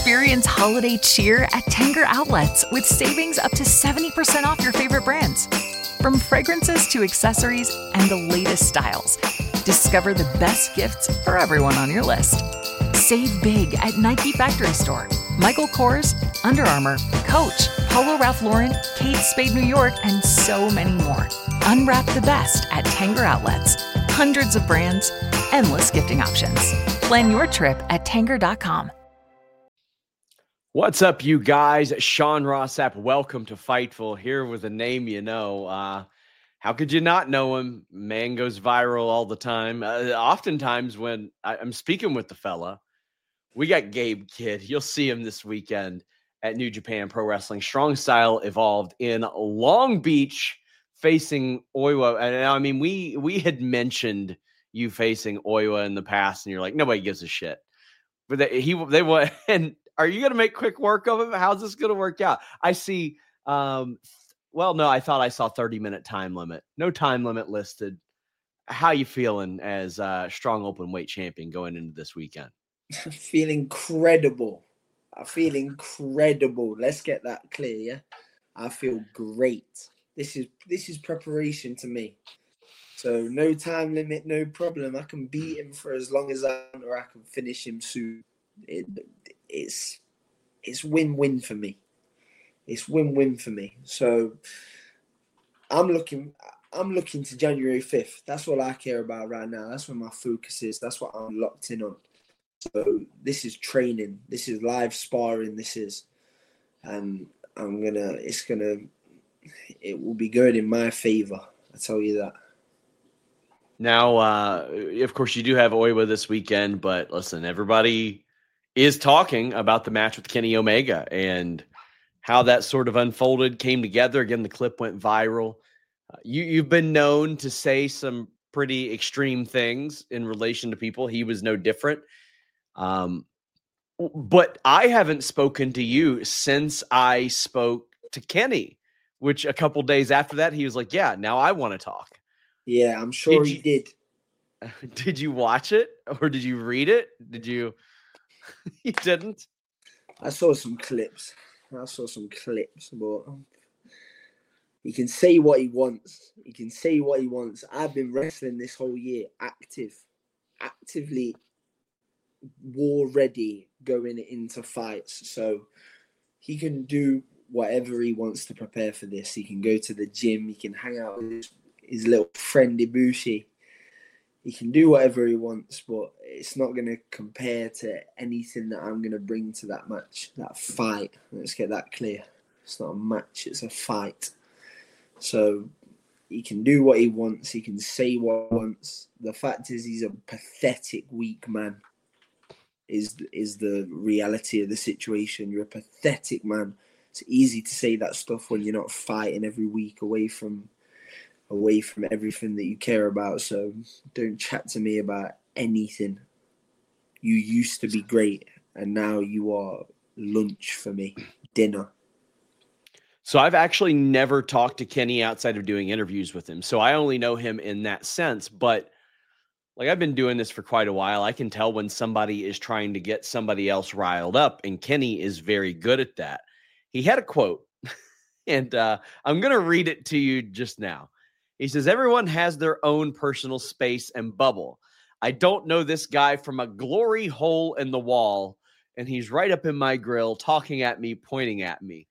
Experience holiday cheer at Tanger Outlets with savings up to 70% off your favorite brands. From fragrances to accessories and the latest styles, discover the best gifts for everyone on your list. Save big at Nike Factory Store, Michael Kors, Under Armour, Coach, Polo Ralph Lauren, Kate Spade New York, and so many more. Unwrap the best at Tanger Outlets. Hundreds of brands, endless gifting options. Plan your trip at Tanger.com. What's up, you guys? Sean Rossap, welcome to Fightful, here with a name you know. How could you not know him? Man goes viral all the time. Oftentimes when I'm speaking with the fella, we got Gabe Kidd. You'll see him this weekend at New Japan Pro Wrestling. Strong Style Evolved in Long Beach facing Oiwa. And I mean, we had mentioned you facing Oiwa in the past, and you're like, nobody gives a shit. But they want, and are you going to make quick work of him? How's this going to work out? I see. No, I thought I saw 30-minute time limit. No time limit listed. How you feeling as strong open weight champion going into this weekend? I feel incredible. Let's get that clear, yeah? I feel great. This is preparation to me. So no time limit, no problem. I can beat him for as long as I want, or I can finish him soon. It's win-win for me. It's win-win for me. So I'm looking to January 5th. That's all I care about right now. That's where my focus is. That's what I'm locked in on. So this is training. This is live sparring. And it will be good in my favor. I tell you that. Now, of course, you do have Oiwa this weekend, but listen, everybody is talking about the match with Kenny Omega and how that sort of unfolded, came together. Again, the clip went viral. You've been known to say some pretty extreme things in relation to people. He was no different. But I haven't spoken to you since I spoke to Kenny, which a couple days after that, he was like, yeah, now I want to talk. Yeah, I'm sure he did. Did you watch it or did you read it? Did you? You didn't? I saw some clips, but he can say what he wants. I've been wrestling this whole year actively war ready going into fights. So he can do whatever he wants to prepare for this. He can go to the gym. He can hang out with his little friend Ibushi. He can do whatever he wants, but it's not going to compare to anything that I'm going to bring to that match, that fight. Let's get that clear. It's not a match, it's a fight. So he can do what he wants. He can say what he wants. The fact is he's a pathetic, weak man is the reality of the situation. You're a pathetic man. It's easy to say that stuff when you're not fighting every week away from everything that you care about. So don't chat to me about anything. You used to be great, and now you are lunch for me, dinner. So I've actually never talked to Kenny outside of doing interviews with him. So I only know him in that sense. But like, I've been doing this for quite a while. I can tell when somebody is trying to get somebody else riled up, and Kenny is very good at that. He had a quote, and I'm going to read it to you just now. He says, everyone has their own personal space and bubble. I don't know this guy from a glory hole in the wall, and he's right up in my grill, talking at me, pointing at me.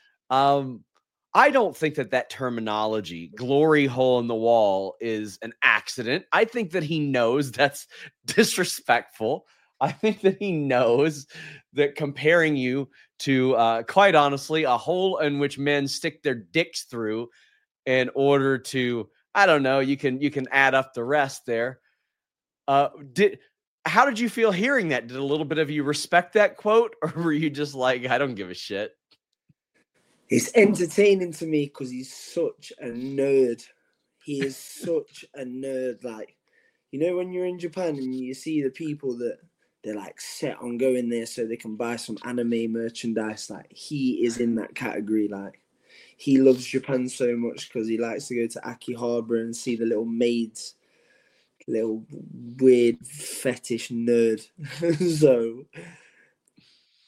I don't think that terminology, glory hole in the wall, is an accident. I think that he knows that's disrespectful. I think that he knows that comparing you to, quite honestly, a hole in which men stick their dicks through in order to, I don't know, you can add up the rest there. How did you feel hearing that? Did a little bit of you respect that quote, or were you just like, I don't give a shit? It's entertaining to me because he's such a nerd. He is such a nerd. Like, you know, when you're in Japan and you see the people that they're like set on going there so they can buy some anime merchandise, like he is in that category. Like, he loves Japan so much because he likes to go to Akihabara and see the little maids. Little weird fetish nerd. So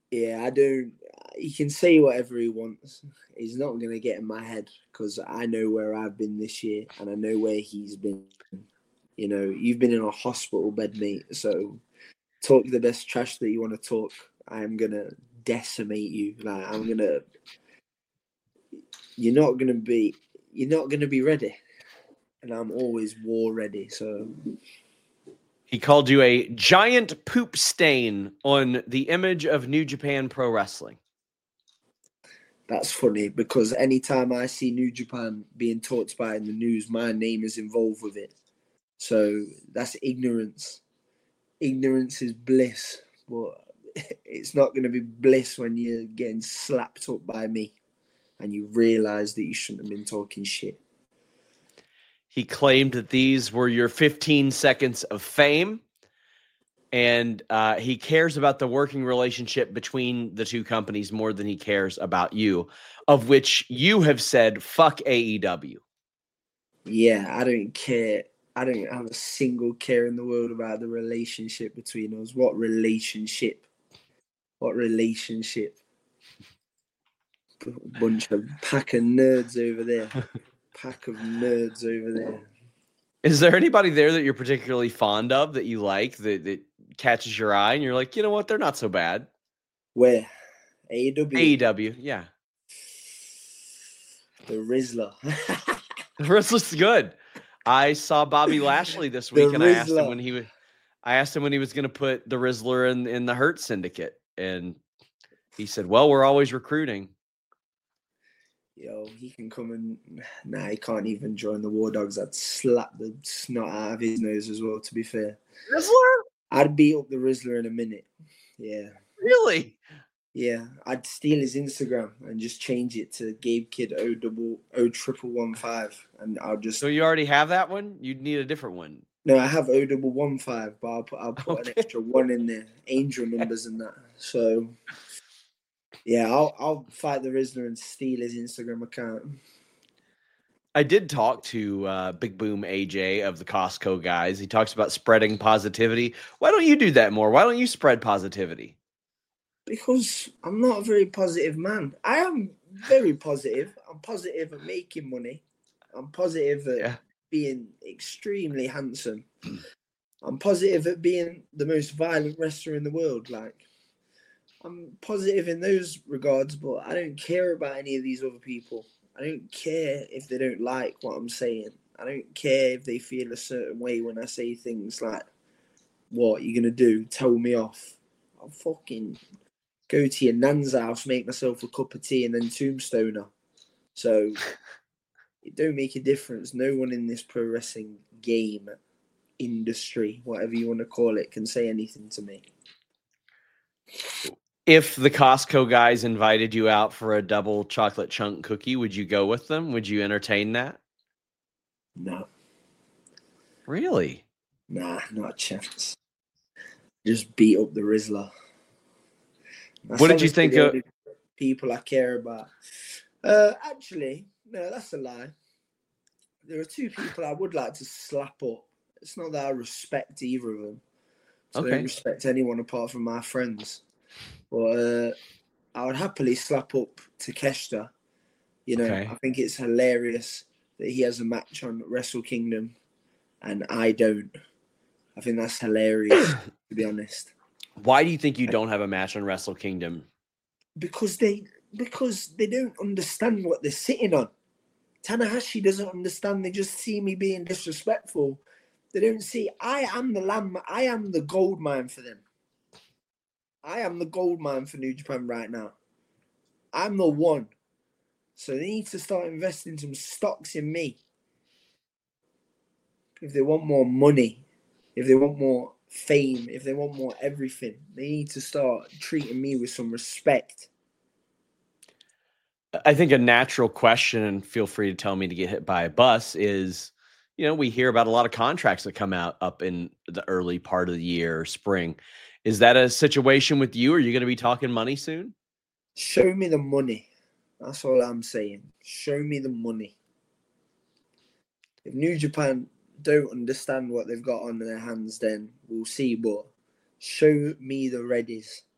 Yeah, I don't. He can say whatever he wants. He's not going to get in my head because I know where I've been this year and I know where he's been. You know, you've been in a hospital bed, mate. So talk the best trash that you want to talk. I'm going to decimate you. Like, I'm going to. You're not going to be ready. And I'm always war ready. So. He called you a giant poop stain on the image of New Japan Pro Wrestling. That's funny because anytime I see New Japan being talked about in the news, my name is involved with it. So that's ignorance. Ignorance is bliss, but it's not going to be bliss when you're getting slapped up by me and you realize that you shouldn't have been talking shit. He claimed that these were your 15 seconds of fame, and he cares about the working relationship between the two companies more than he cares about you, of which you have said, fuck AEW. Yeah, I don't care. I don't have a single care in the world about the relationship between us. What relationship? What relationship? Bunch of pack of nerds over there. Pack of nerds over there. Is there anybody there that you're particularly fond of that you like that catches your eye and you're like, you know what, they're not so bad? Where? AEW? AEW, yeah. The Rizzler. The Rizzler's good. I saw Bobby Lashley this week and I asked him when he was going to put the Rizzler in the Hurt Syndicate. And he said, well, we're always recruiting. Yo, he can come and... Nah, he can't even join the War Dogs. I'd slap the snot out of his nose as well, to be fair. Rizzler? I'd beat up the Rizzler in a minute. Yeah. Really? Yeah. I'd steal his Instagram and just change it to Gabe Kid O1115. And I'll just... So you already have that one? You'd need a different one. No, I have O1115, but I'll put an extra one in there. Angel numbers and that. So... Yeah, I'll fight the Rizzler and steal his Instagram account. I did talk to Big Boom AJ of the Costco guys. He talks about spreading positivity. Why don't you do that more? Why don't you spread positivity? Because I'm not a very positive man. I am very positive. I'm positive at making money. I'm positive at being extremely handsome. I'm positive at being the most violent wrestler in the world. Like, I'm positive in those regards, but I don't care about any of these other people. I don't care if they don't like what I'm saying. I don't care if they feel a certain way when I say things like, what you gonna do? Tell me off. I'll fucking go to your nan's house, make myself a cup of tea, and then tombstone her. So it don't make a difference. No one in this pro wrestling game, industry, whatever you want to call it, can say anything to me. If the Costco guys invited you out for a double chocolate chunk cookie, would you go with them? Would you entertain that? No. Really? Nah, not a chance. Just beat up the Rizzler. What did you think of people I care about? Actually, no, that's a lie. There are two people I would like to slap up. It's not that I respect either of them. So I don't respect anyone apart from my friends. But I would happily slap up Takeshita. You know, I think it's hilarious that he has a match on Wrestle Kingdom and I don't. I think that's hilarious, to be honest. Why do you think you don't have a match on Wrestle Kingdom? Because they don't understand what they're sitting on. Tanahashi doesn't understand. They just see me being disrespectful. They don't see I am the lamb. I am the gold mine for them. I am the gold mine for New Japan right now. I'm the one. So they need to start investing some stocks in me. If they want more money, if they want more fame, if they want more everything, they need to start treating me with some respect. I think a natural question, and feel free to tell me to get hit by a bus, is, you know, we hear about a lot of contracts that come out up in the early part of the year or spring. Is that a situation with you? Are you going to be talking money soon? Show me the money. That's all I'm saying. Show me the money. If New Japan don't understand what they've got on their hands, then we'll see. But show me the readies.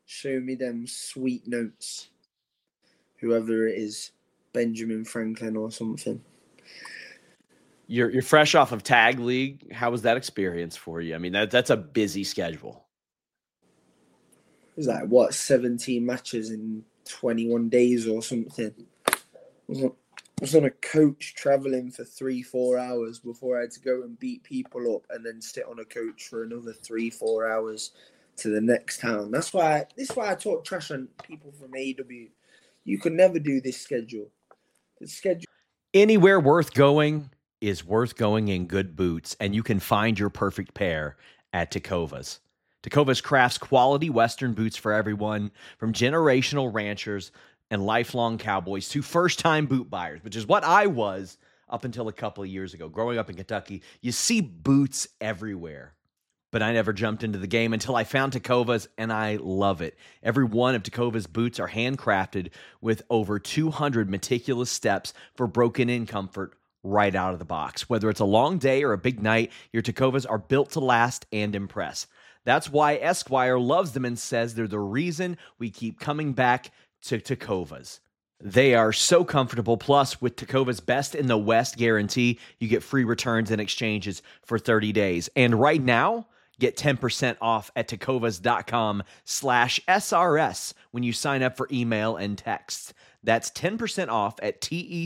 show me them sweet notes. Whoever it is, Benjamin Franklin or something. You're fresh off of Tag League. How was that experience for you? I mean, that's a busy schedule. It was like, 17 matches in 21 days or something. I was on a coach traveling for 3-4 hours before I had to go and beat people up and then sit on a coach for another 3-4 hours to the next town. This is why I talk trash on people from AEW. You could never do this schedule. The schedule. Anywhere worth going is worth going in good boots, and you can find your perfect pair at Tecovas. Tecovas crafts quality Western boots for everyone, from generational ranchers and lifelong cowboys to first-time boot buyers, which is what I was up until a couple of years ago. Growing up in Kentucky, you see boots everywhere. But I never jumped into the game until I found Tecovas, and I love it. Every one of Tecovas' boots are handcrafted with over 200 meticulous steps for broken-in comfort right out of the box. Whether it's a long day or a big night, your Tecovas are built to last and impress. That's why Esquire loves them and says they're the reason we keep coming back to Tecovas. They are so comfortable. Plus, with Tecovas Best in the West guarantee, you get free returns and exchanges for 30 days. And right now, get 10% off at tecovas.com/SRS when you sign up for email and text. That's 10% off at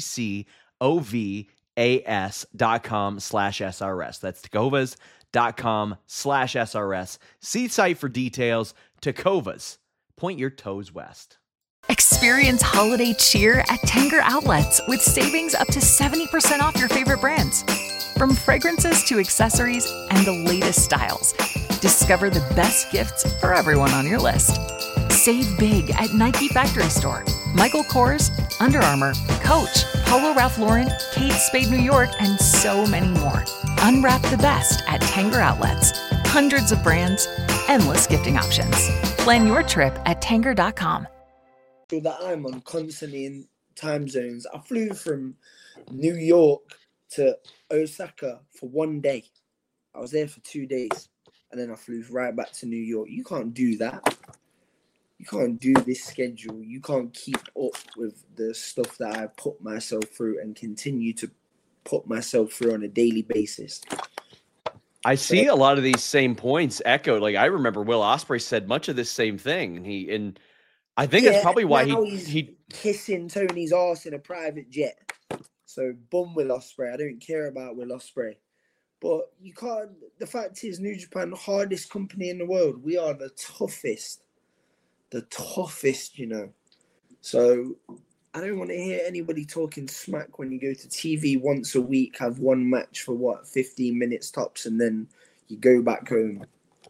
tecovas.com/SRS. That's tecovas.com/SRS. See site for details. Tecovas. Point your toes west. Experience holiday cheer at Tanger Outlets with savings up to 70% off your favorite brands. From fragrances to accessories and the latest styles, discover the best gifts for everyone on your list. Save big at Nike Factory Store, Michael Kors, Under Armour, Coach, Polo Ralph Lauren, Kate Spade New York, and so many more. Unwrap the best at Tanger Outlets. Hundreds of brands, endless gifting options. Plan your trip at Tanger.com. That I'm on constantly in time zones. I flew from New York to Osaka for 1 day. I was there for 2 days, and then I flew right back to New York. You can't do that. You can't do this schedule. You can't keep up with the stuff that I put myself through and continue to put myself through on a daily basis. I see a lot of these same points echoed. Like, I remember Will Ospreay said much of this same thing, and I think that's probably why he kissing Tony's arse in a private jet. So bum Will Ospreay. I don't care about Will Ospreay. But you can't. The fact is, New Japan, hardest company in the world. We are the toughest. The toughest, you know. So I don't want to hear anybody talking smack when you go to TV once a week, have one match for 15 minutes tops, and then you go back home.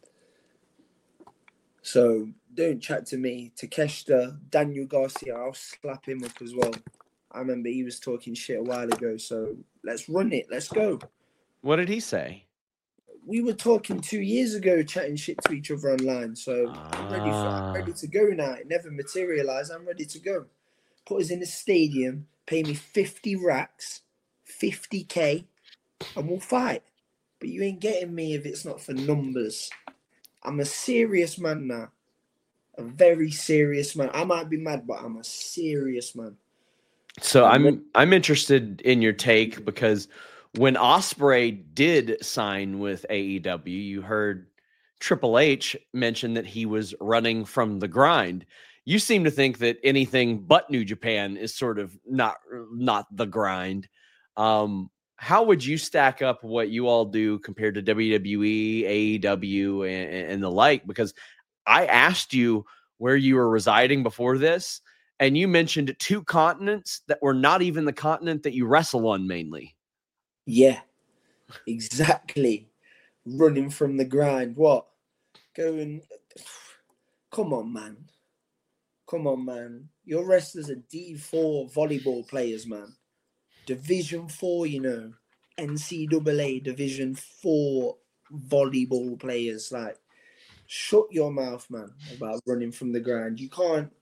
So don't chat to me. Takeshita, Daniel Garcia, I'll slap him up as well. I remember he was talking shit a while ago, so let's run it. Let's go. What did he say? We were talking 2 years ago, chatting shit to each other online, so I'm ready to go now. It never materialized. I'm ready to go. Put us in a stadium, pay me 50 racks, 50K, and we'll fight. But you ain't getting me if it's not for numbers. I'm a serious man now. A very serious man. I might be mad, but I'm a serious man. So I'm interested in your take, because when Ospreay did sign with AEW, you heard Triple H mention that he was running from the grind. You seem to think that anything but New Japan is sort of not the grind. How would you stack up what you all do compared to WWE, AEW, and the like? Because I asked you where you were residing before this, and you mentioned 2 continents that were not even the continent that you wrestle on mainly. Yeah, exactly. Running from the grind. What? Come on, man. Come on, man. Your wrestlers are D4 volleyball players, man. Division 4, you know. NCAA Division 4 volleyball players. Like, shut your mouth, man, about running from the grind. You can't.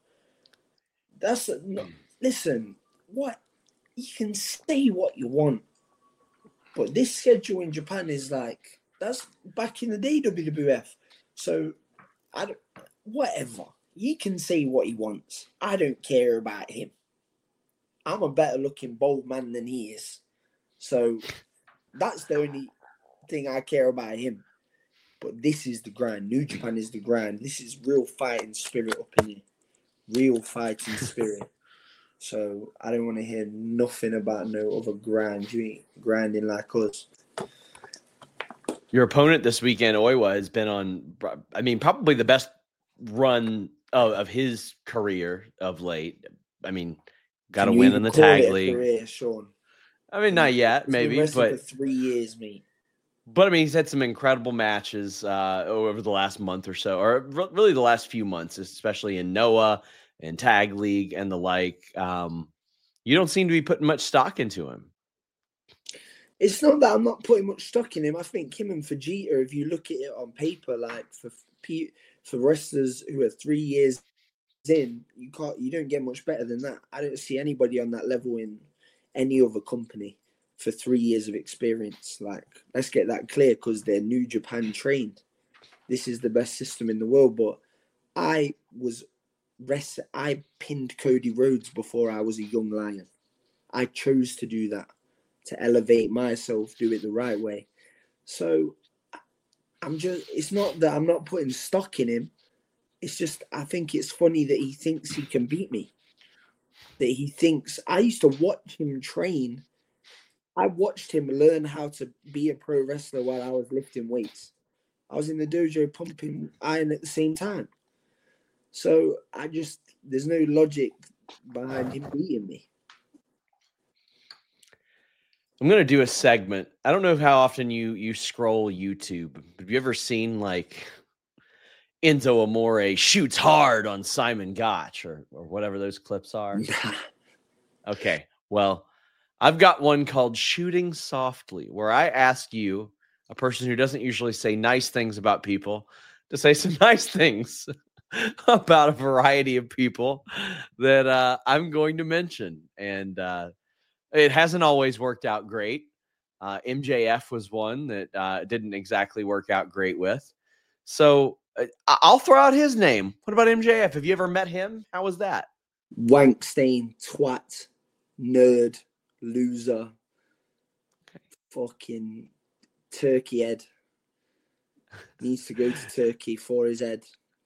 Listen, what? You can say what you want. But this schedule in Japan is like, that's back in the day, WWF. So, whatever. he can say what he wants. I don't care about him. I'm a better looking bold man than he is. So that's the only thing I care about him. But this is the grind. New Japan is the grind. This is real fighting spirit up in here. Real fighting spirit. So I don't want to hear nothing about no other grind. You ain't grinding like us. Your opponent this weekend, Oiwa, has been on, I mean, probably the best run of his career of late. I mean, got a win in the tag league. Career, Sean? I mean, not yet, maybe, but for 3 years, mate. But I mean, he's had some incredible matches over the last month or so, or really the last few months, especially in Noah and Tag League and the like. You don't seem to be putting much stock into him. It's not that I'm not putting much stock in him. I think him and Vegeta, if you look at it on paper, like for wrestlers who are 3 years in, you don't get much better than that. I don't see anybody on that level in any other company for 3 years of experience. Like, let's get that clear, because they're New Japan trained. This is the best system in the world. But I pinned Cody Rhodes before I was a young lion. I chose to do that, to elevate myself, do it the right way. So it's not that I'm not putting stock in him. It's just, I think it's funny that he thinks he can beat me. That he thinks, I used to watch him train. I watched him learn how to be a pro wrestler while I was lifting weights. I was in the dojo pumping iron at the same time. So there's no logic behind him beating me. I'm going to do a segment. I don't know how often you scroll YouTube. Have you ever seen like Enzo Amore shoots hard on Simon Gotch or whatever those clips are? Okay. Well, I've got one called Shooting Softly, where I ask you, a person who doesn't usually say nice things about people, to say some nice things about a variety of people that I'm going to mention. And it hasn't always worked out great. MJF was one that didn't exactly work out great with. So I'll throw out his name. What about MJF? Have you ever met him? How was that? Wank stain, twat, nerd, loser, fucking turkey head. Needs to go to Turkey for his head.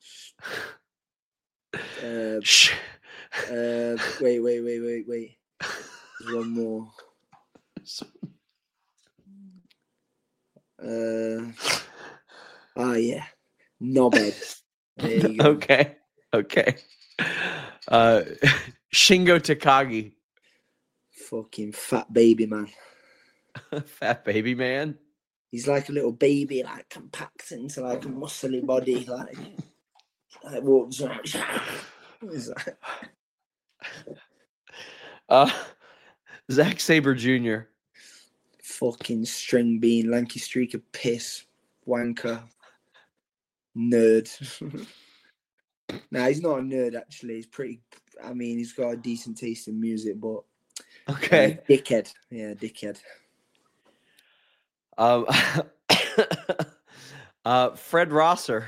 Wait. There's one more. Yeah. Knobhead. There you go. Okay. Shingo Takagi. Fucking fat baby man. Fat baby man? He's like a little baby, like compact into like a muscly body, like walks around. Zack Sabre Jr. Fucking string bean, lanky streak of piss, wanker, nerd. Nah, he's not a nerd actually. He's he's got a decent taste in music, but okay, dickhead. Yeah, dickhead. Fred Rosser.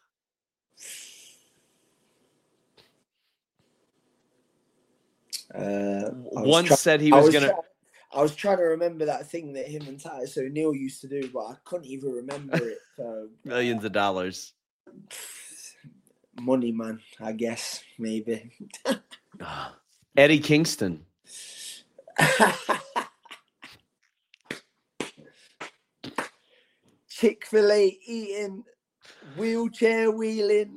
Once said he was gonna. I was trying to remember that thing that him and Titus O'Neil used to do, but I couldn't even remember it. So millions of dollars. Money, man. I guess maybe. Eddie Kingston. Chick-fil-A eating, wheelchair wheeling,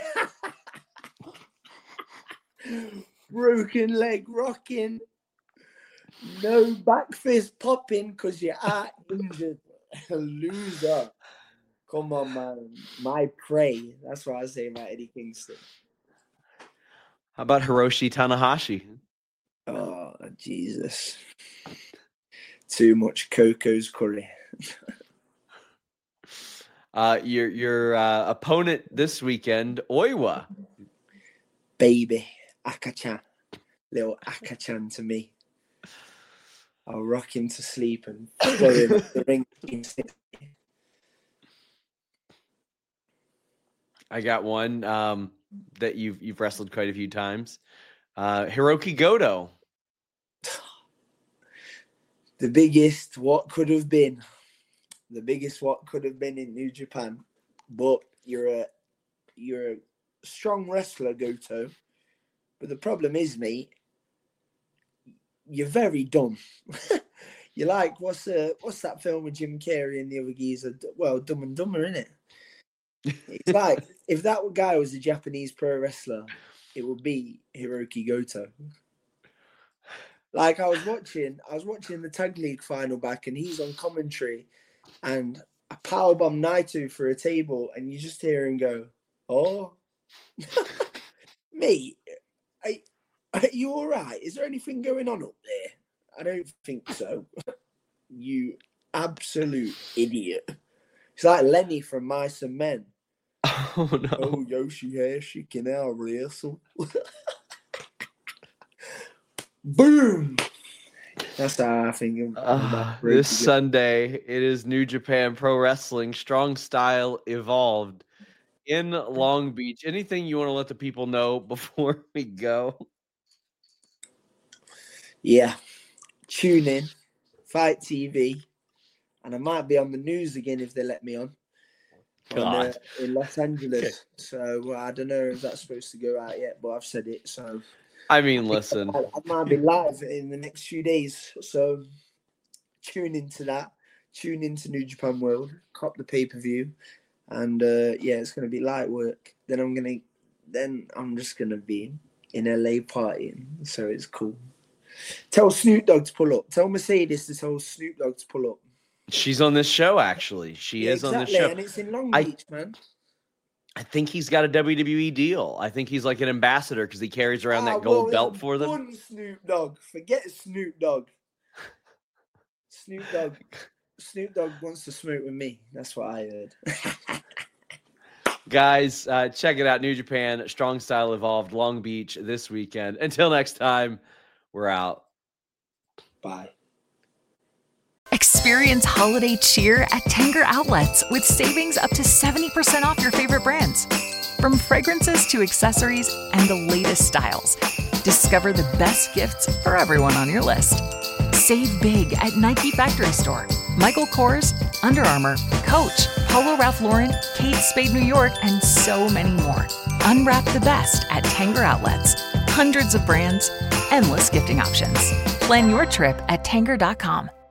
broken leg rocking, no back fist popping because you're out injured. Loser. Come on, man. My prey. That's what I say about Eddie Kingston. How about Hiroshi Tanahashi? Oh, Jesus. Too much Coco's curry. Your opponent this weekend, Oiwa. Baby. Akachan. Little Akachan to me. I'll rock him to sleep and throw him at the ring. I got one. that you've wrestled quite a few times. Hiroki Goto. The biggest what could have been. The biggest what could have been in New Japan. But you're a strong wrestler, Goto. But the problem is, mate, you're very dumb. You're like, what's that film with Jim Carrey and the other geezer? Well, Dumb and Dumber, innit? It's like, if that guy was a Japanese pro wrestler, it would be Hiroki Goto. Like, I was watching the Tag League final back, and he's on commentary, and I powerbomb Naito for a table, and you just hear him go, "Oh, mate, are you all right? Is there anything going on up there?" I don't think so. You absolute idiot. It's like Lenny from Mice and Men. Oh no! Oh, Yoshi-Hashi can now wrestle. Boom! That's how I think about this Sunday. It is New Japan Pro Wrestling Strong Style Evolved in Long Beach. Anything you want to let the people know before we go? Yeah, tune in, Fight TV, and I might be on the news again if they let me on. In Los Angeles. Okay. So I don't know if that's supposed to go out yet, but I've said it. So I mean, listen, I might be live in the next few days. So tune into that. Tune into New Japan World. Cop the pay-per-view, and it's going to be light work. Then I'm just going to be in LA partying. So it's cool. Tell Snoop Dogg to pull up. Tell Mercedes to tell Snoop Dogg to pull up. She's on this show, actually. She is on this show. And it's in Long Beach, man. I think he's got a WWE deal. I think he's like an ambassador because he carries around that gold belt for them. Snoop Dogg. Forget Snoop Dogg. Snoop Dogg wants to smoke with me. That's what I heard. Guys, check it out. New Japan, Strong Style Evolved, Long Beach this weekend. Until next time, we're out. Bye. Experience holiday cheer at Tanger Outlets with savings up to 70% off your favorite brands. From fragrances to accessories and the latest styles, discover the best gifts for everyone on your list. Save big at Nike Factory Store, Michael Kors, Under Armour, Coach, Polo Ralph Lauren, Kate Spade New York, and so many more. Unwrap the best at Tanger Outlets. Hundreds of brands, endless gifting options. Plan your trip at Tanger.com.